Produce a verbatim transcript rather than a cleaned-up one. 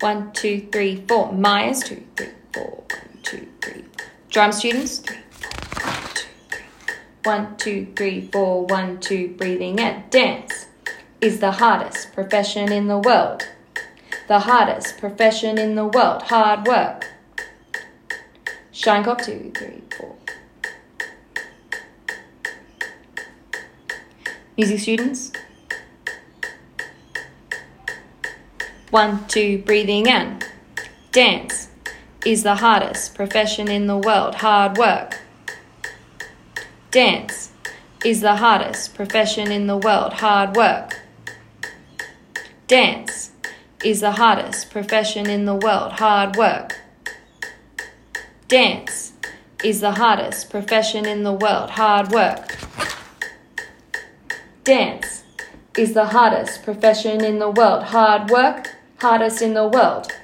One, two, three, four. Myers, two, three, four. One, two, three. Drum students, three, four. One, two, three, four. One, two, breathing in. Dance is the hardest profession in the world. The hardest profession in the world. Hard work. Shinecock, two, three, four. Music students. One, two, breathing in. Dance is the hardest profession in the world. Hard work. Dance is the hardest profession in the world. Hard work. Dance is the hardest profession in the world. Hard work. Dance is the hardest profession in the world. Hard work. Dance is the hardest profession in the world. Hard work, hardest in the world.